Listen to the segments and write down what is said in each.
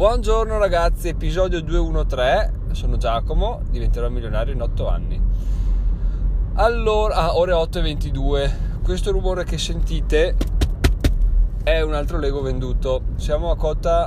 Buongiorno ragazzi, episodio 213, sono Giacomo, diventerò milionario in 8 anni. Allora, ore 8:22, questo rumore che sentite è un altro Lego venduto, siamo a quota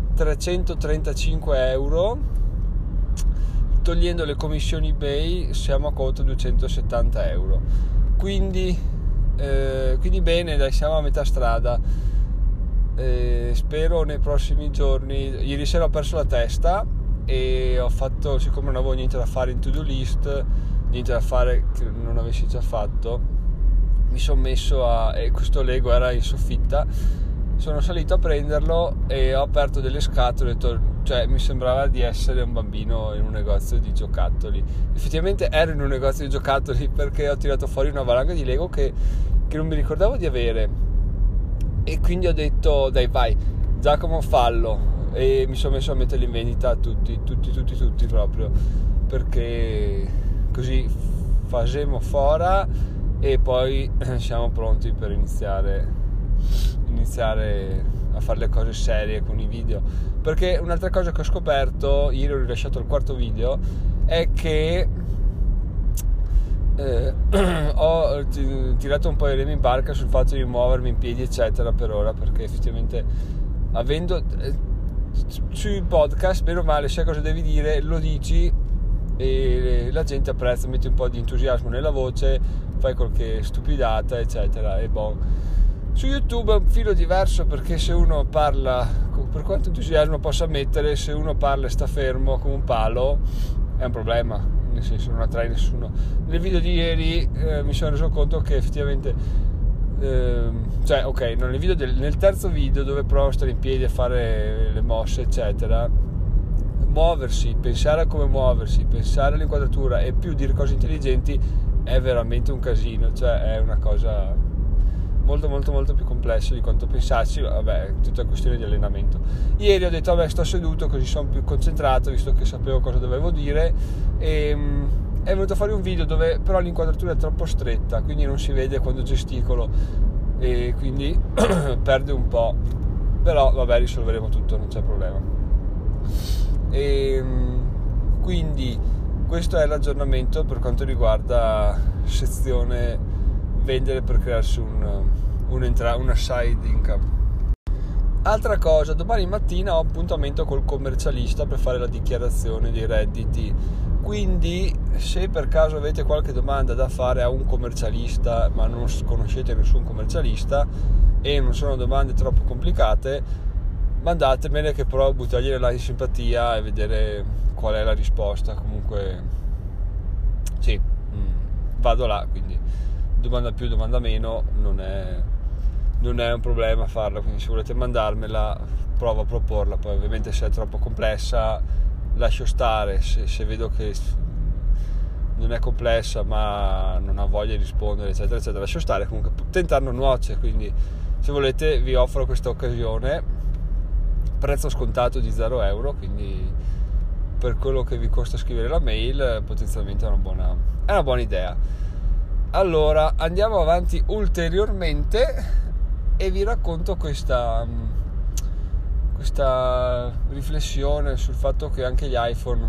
335 euro, togliendo le commissioni eBay siamo a quota 270 euro, quindi bene, dai, siamo a metà strada. Spero nei prossimi giorni. Ieri sera ho perso la testa e ho fatto, siccome non avevo niente da fare in to-do list, niente da fare che non avessi già fatto, mi sono messo e questo Lego era in soffitta, sono salito a prenderlo e ho aperto delle scatole, cioè mi sembrava di essere un bambino in un negozio di giocattoli. Effettivamente ero in un negozio di giocattoli, perché ho tirato fuori una valanga di Lego che non mi ricordavo di avere. E quindi ho detto dai, vai Giacomo, fallo, e mi sono messo a metterli in vendita tutti proprio, perché così facciamo fora e poi siamo pronti per iniziare a fare le cose serie con i video. Perché un'altra cosa che ho scoperto, ieri ho rilasciato il quarto video, è che ho tirato un po' i remi in barca sul fatto di muovermi in piedi eccetera per ora, perché effettivamente avendo sui podcast bene o male sai cosa devi dire, lo dici e la gente apprezza, metti un po' di entusiasmo nella voce, fai qualche stupidata eccetera. E su YouTube è un filo diverso, perché se uno parla, per quanto entusiasmo possa mettere, se uno parla e sta fermo come un palo è un problema, nel senso non attrae nessuno. Nel video di ieri mi sono reso conto che effettivamente nel terzo video, dove provo a stare in piedi a fare le mosse eccetera, muoversi, pensare a come muoversi, pensare all'inquadratura e più dire cose intelligenti è veramente un casino, cioè è una cosa molto più complessa di quanto pensassi. Vabbè, è tutta questione di allenamento. Ieri ho detto vabbè, sto seduto così sono più concentrato, visto che sapevo cosa dovevo dire, e è venuto fuori un video dove però l'inquadratura è troppo stretta, quindi non si vede quando gesticolo e quindi perde un po', però vabbè, risolveremo tutto, non c'è problema. E quindi questo è l'aggiornamento per quanto riguarda sezione vendere, per crearsi una side income. Altra cosa, domani mattina ho appuntamento col commercialista per fare la dichiarazione dei redditi, quindi se per caso avete qualche domanda da fare a un commercialista ma non conoscete nessun commercialista e non sono domande troppo complicate, mandatemele che provo a buttargliela là in simpatia e vedere qual è la risposta. Comunque sì, vado là, quindi domanda più, domanda meno, non è un problema farla, quindi se volete mandarmela provo a proporla. Poi ovviamente se è troppo complessa lascio stare, se vedo che non è complessa ma non ha voglia di rispondere eccetera eccetera, lascio stare. Comunque tentare non nuoce, quindi se volete vi offro questa occasione, prezzo scontato di 0 euro, quindi per quello che vi costa scrivere la mail potenzialmente è una buona idea. Allora andiamo avanti ulteriormente e vi racconto questa riflessione sul fatto che anche gli iPhone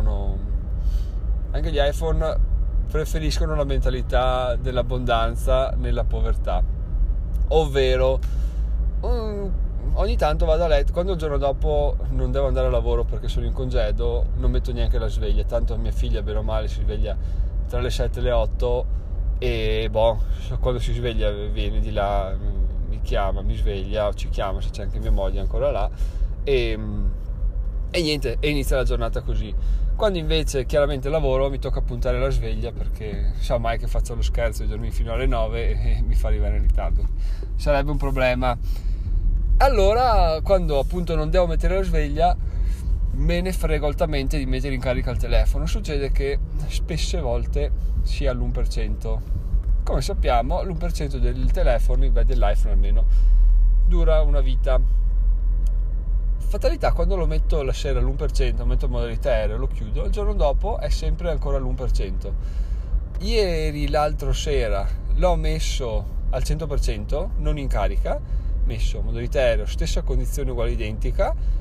preferiscono la mentalità dell'abbondanza nella povertà, ovvero ogni tanto vado a letto, quando il giorno dopo non devo andare a lavoro perché sono in congedo, non metto neanche la sveglia, tanto mia figlia bene o male si sveglia tra le 7 e le 8 e quando si sveglia viene di là, mi chiama, mi sveglia o ci chiama se c'è anche mia moglie ancora là e niente, e inizia la giornata così. Quando invece chiaramente lavoro mi tocca puntare la sveglia, perché sa mai che faccio lo scherzo di dormire fino alle 9 e mi fa arrivare in ritardo, sarebbe un problema. Allora quando appunto non devo mettere la sveglia me ne frego altamente di mettere in carica il telefono. Succede che spesse volte sia all'1%. Come sappiamo l'1% del telefono, dell'iPhone almeno, dura una vita. Fatalità, quando lo metto la sera all'1%, lo metto in modalità aereo, lo chiudo, il giorno dopo è sempre ancora all'1%. Ieri, l'altro sera, l'ho messo al 100%, non in carica, messo modalità aereo, stessa condizione uguale identica,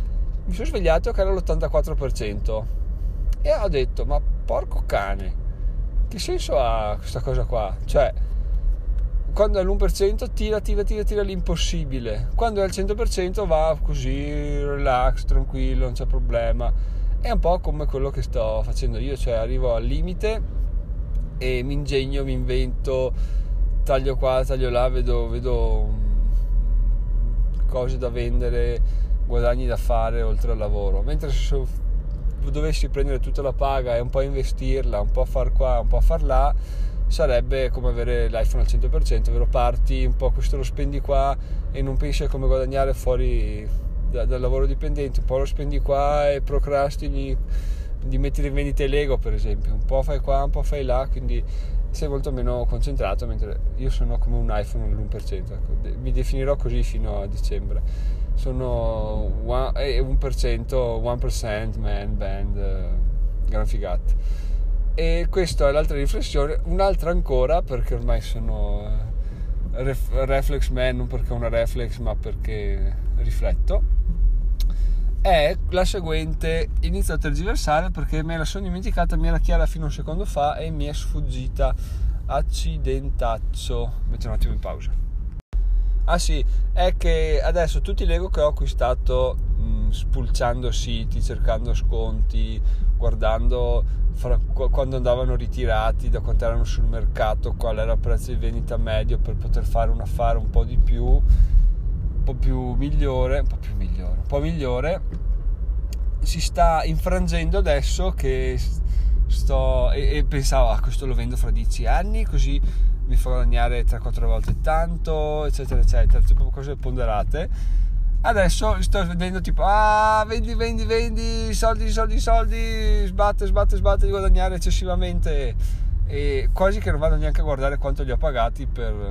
mi sono svegliato che era l'84% e ho detto, ma porco cane, che senso ha questa cosa qua? Cioè, quando è all'1% tira l'impossibile, quando è al 100% va così relax, tranquillo, non c'è problema. È un po' come quello che sto facendo io, cioè arrivo al limite e mi ingegno, mi invento, taglio qua, taglio là, vedo cose da vendere, guadagni da fare oltre al lavoro. Mentre se dovessi prendere tutta la paga e un po' investirla, un po' far qua, un po' far là, sarebbe come avere l'iPhone al 100%, ovvero parti un po', questo lo spendi qua e non pensi a come guadagnare fuori dal lavoro dipendente, un po' lo spendi qua e procrastini di mettere in vendita i Lego, per esempio, un po' fai qua, un po' fai là, quindi sei molto meno concentrato, mentre io sono come un iPhone all'1%, ecco. Mi definirò così fino a dicembre, sono 1% man band, gran figata. E questa è l'altra riflessione. Un'altra ancora, perché ormai sono reflex man, non perché ho una reflex ma perché rifletto, è la seguente. Inizio a tergiversare perché me la sono dimenticata, mi era chiara fino a un secondo fa e mi è sfuggita, accidentaccio. Metto un attimo in pausa. Ah sì, è che adesso tutti i Lego che ho acquistato spulciando siti, cercando sconti, guardando quando andavano ritirati, da quanto erano sul mercato, qual era il prezzo di vendita medio per poter fare un affare un po' migliore, si sta infrangendo adesso che sto e pensavo, questo lo vendo fra 10 anni così mi fa guadagnare 3-4 volte tanto, eccetera eccetera, tipo cose ponderate. Adesso sto vedendo tipo vendi, soldi, sbatte di guadagnare eccessivamente e quasi che non vado neanche a guardare quanto li ho pagati per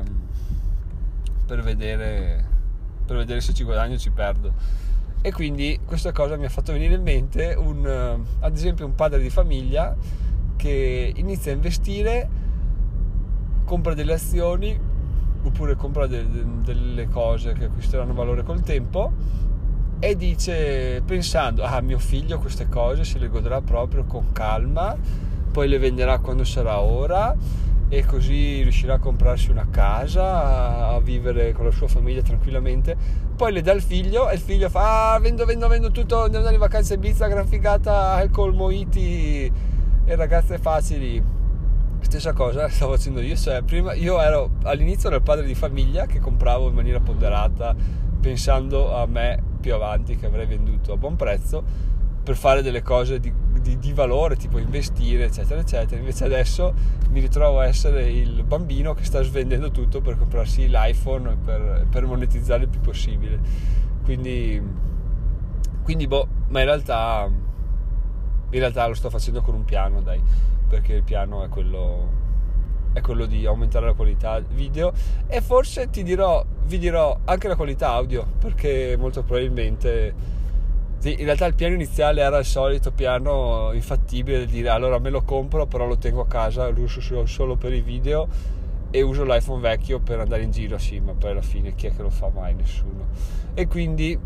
vedere se ci guadagno o ci perdo. E quindi questa cosa mi ha fatto venire in mente ad esempio un padre di famiglia che inizia a investire, compra delle azioni oppure compra delle cose che acquisteranno valore col tempo e dice, pensando, mio figlio queste cose se le godrà proprio con calma, poi le venderà quando sarà ora e così riuscirà a comprarsi una casa, a vivere con la sua famiglia tranquillamente, poi le dà al figlio e il figlio fa vendo tutto, andiamo andare in vacanza a Ibiza, gran figata, alcol, mojiti e ragazze facili. Stessa cosa stavo facendo io, cioè prima io all'inizio ero il padre di famiglia che compravo in maniera ponderata pensando a me più avanti che avrei venduto a buon prezzo per fare delle cose di valore, tipo investire eccetera eccetera. Invece adesso mi ritrovo a essere il bambino che sta svendendo tutto per comprarsi l'iPhone per monetizzare il più possibile, quindi ma in realtà lo sto facendo con un piano, dai, perché il piano è quello di aumentare la qualità video e forse vi dirò anche la qualità audio, perché molto probabilmente sì, in realtà il piano iniziale era il solito piano infattibile di dire allora me lo compro però lo tengo a casa, lo uso solo per i video e uso l'iPhone vecchio per andare in giro, sì, ma poi alla fine chi è che lo fa mai? Nessuno. E quindi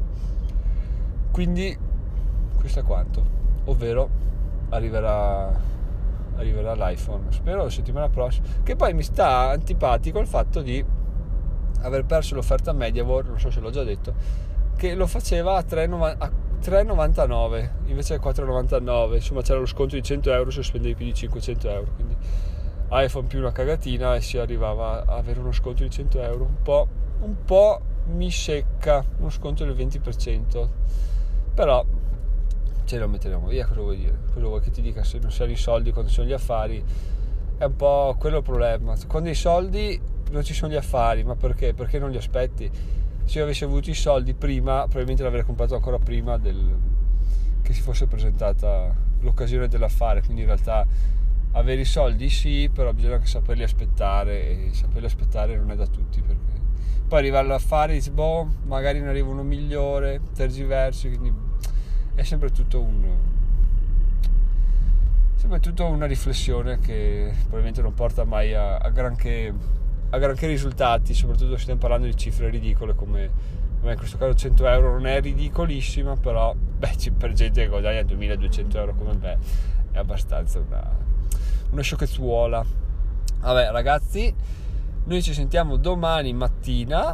questo è quanto, ovvero arriverà l'iPhone, spero la settimana prossima, che poi mi sta antipatico il fatto di aver perso l'offerta MediaWorld, non so se l'ho già detto, che lo faceva a 3,99 invece che 4,99, insomma c'era lo sconto di 100 euro se spendevi più di 500 euro, quindi iPhone più una cagatina e si arrivava a avere uno sconto di 100 euro, un po' mi secca uno sconto del 20%, però ce lo metteremo via. Cosa vuoi dire? Quello vuoi che ti dica? Se non si hanno i soldi quando ci sono gli affari, è un po' quello il problema. Quando hai i soldi non ci sono gli affari, ma perché? Perché non li aspetti? Se io avessi avuto i soldi prima, probabilmente l'avrei comprato ancora prima che si fosse presentata l'occasione dell'affare. Quindi in realtà avere i soldi sì, però bisogna anche saperli aspettare, e saperli aspettare non è da tutti, perché poi arriva all'affare e dici magari ne arriva uno migliore, tergiversi, quindi è sempre tutto una riflessione che probabilmente non porta mai a granché risultati, soprattutto se stiamo parlando di cifre ridicole come in questo caso 100 euro non è ridicolissima, però per gente che guadagna 2.200 euro come me è abbastanza una sciocchezzuola. Vabbè ragazzi, noi ci sentiamo domani mattina,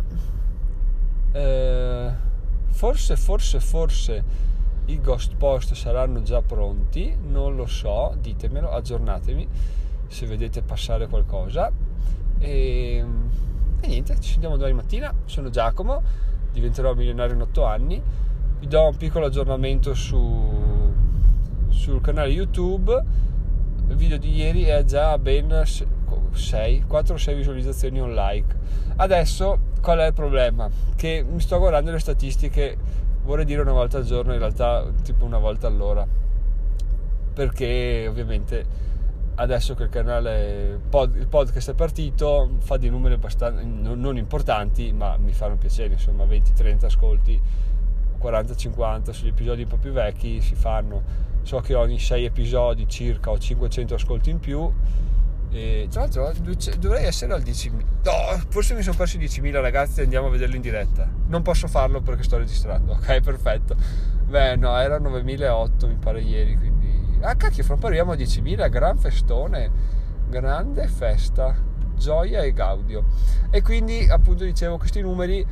forse i ghost post saranno già pronti, non lo so, ditemelo, aggiornatemi se vedete passare qualcosa, e niente, ci sentiamo domani mattina. Sono Giacomo, diventerò milionario in 8 anni, vi do un piccolo aggiornamento sul canale YouTube. Il video di ieri è già ben 4 o 6 visualizzazioni, un like. Adesso qual è il problema? Che mi sto guardando le statistiche, vorrei dire una volta al giorno, in realtà tipo una volta all'ora, perché ovviamente adesso che il canale il podcast è partito fa dei numeri abbastanza non importanti, ma mi fanno piacere, insomma 20-30 ascolti, 40-50 sugli episodi un po' più vecchi si fanno. So che ogni 6 episodi circa ho 500 ascolti in più, e tra l'altro dovrei essere al 10.000. No, forse mi sono perso i 10.000 ragazzi, andiamo a vederlo in diretta. Non posso farlo perché sto registrando. Ok, perfetto. Beh no, era 9.008 mi pare ieri, quindi cacchio, fra un po' arriviamo a 10.000. Gran festone, grande festa, gioia e gaudio. E quindi appunto dicevo, questi numeri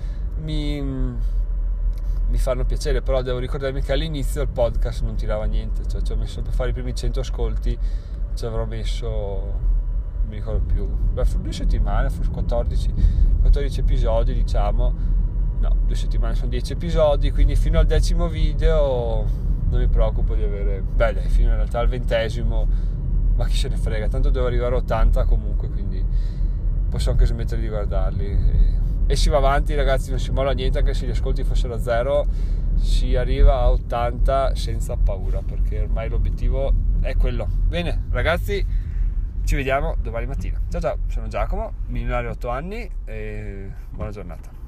mi fanno piacere, però devo ricordarmi che all'inizio il podcast non tirava niente, cioè ci ho messo per fare i primi 100 ascolti, ci avrò messo, non mi ricordo più, 2 settimane, forse 14 episodi, diciamo, no, 2 settimane sono 10 episodi, quindi fino al 10° video non mi preoccupo di avere, fino in realtà al 20°, ma chi se ne frega, tanto devo arrivare a 80 comunque, quindi posso anche smettere di guardarli. E si va avanti ragazzi, non si molla niente, anche se gli ascolti fossero a 0 si arriva a 80 senza paura, perché ormai l'obiettivo è quello. Bene ragazzi, ci vediamo domani mattina. Ciao, sono Giacomo, milionario 8 anni, e buona giornata.